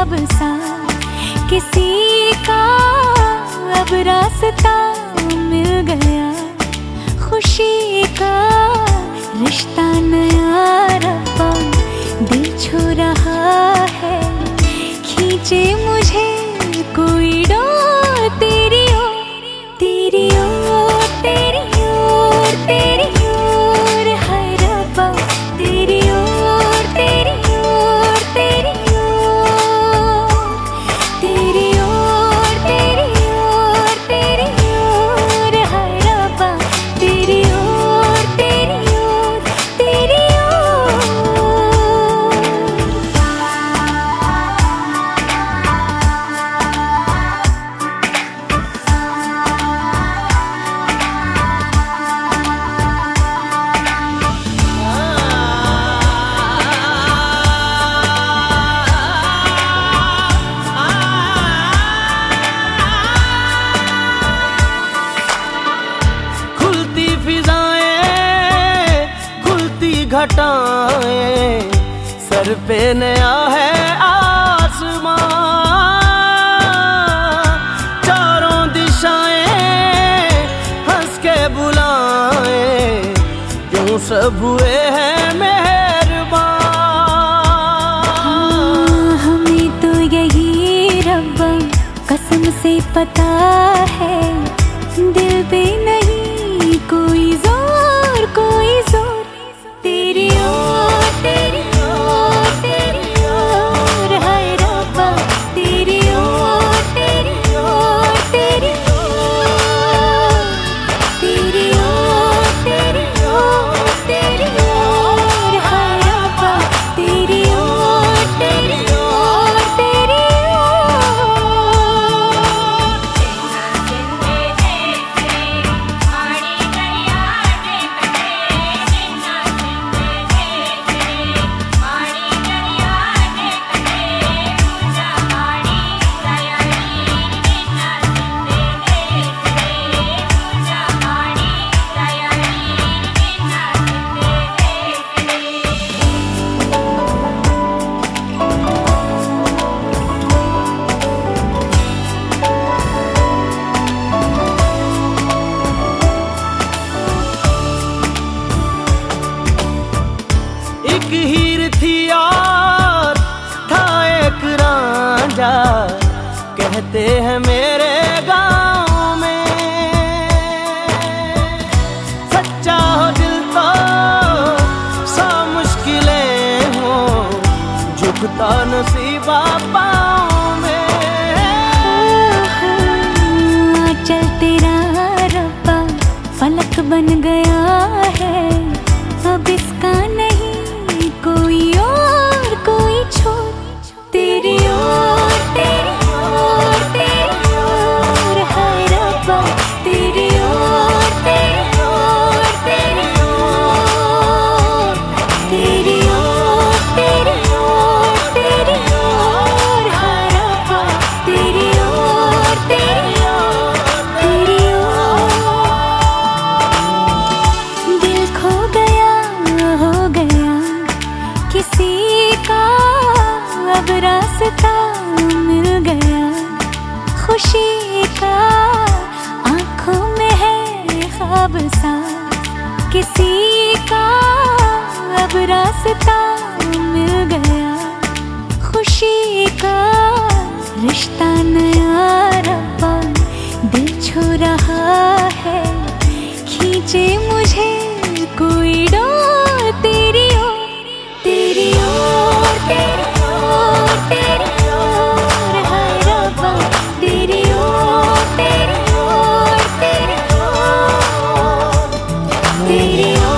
ख्वाब सा किसी का अब रास्ता मिल गया, खुशी का रिश्ता नया रब्बा दिल छू रहा है, खींचे मुझे कोई डोर तेरी ओर, तेरी ओर, तेरी ओर, तेरी ओर, हाय रब्बा तेरी ओर, तेरी ओर, तेरी ओर, तेरी ओर, तेरी ओर, तेरी ओर, हाय रब्बा तेरी ओर, तेरी ओर, तेरी घटाएं, सर पे नया है आसमां, चारों दिशाएं हंस के बुलाएं, यूं सब हुए हैं मेहरबान। हमें तो यही रब्बा कसम से पता है, दिल पे नहीं कोई जोर, कोई जोर, तेरी ओर, तेरी ओर, तेरी ओर, हाय रब्बा तेरी ओर, तेरी ओर, तेरी ओर, तेरी ओर, तेरी ओर, तेरी ओर, हाय रब्बा तेरी ओर, तेरी ओर, तेरी एक हीर थी और था एक रांझा, कहते हैं मेरे गांव में, सच्चा हो दिल तो सौ मुश्किलें हो, झुकता नसीबा पाँव में। चल तेरा रब्बा फलक बन गया है, अब इसका नहीं कोई और, कोई छोर, तेरी ओर, तेरी ओर, तेरी ओर, हाय रब्बा तेरी ओर, तेरी ओर, तेरी ओर, तेरी ओर, तेरी ओर, तेरी ओर, हाय रब्बा तेरी ओर, तेरी ओर, तेरी ओर। दिल खो गया, हो गया किसी का अब रास्ता मिल गया, खुशी का आंखों में है ख्वाब सा किसी का अब रास्ता मिल गया, खुशी का रिश्ता नया रब्बा दिल छू रहा है, खींचे मुझे कोई डोर तेरी ओर, तेरी ओर, तेरी ओर, तेरी ओर, हाय रब्बा तेरी ओर, तेरी ओर, तेरी ओर, तेरी ओर।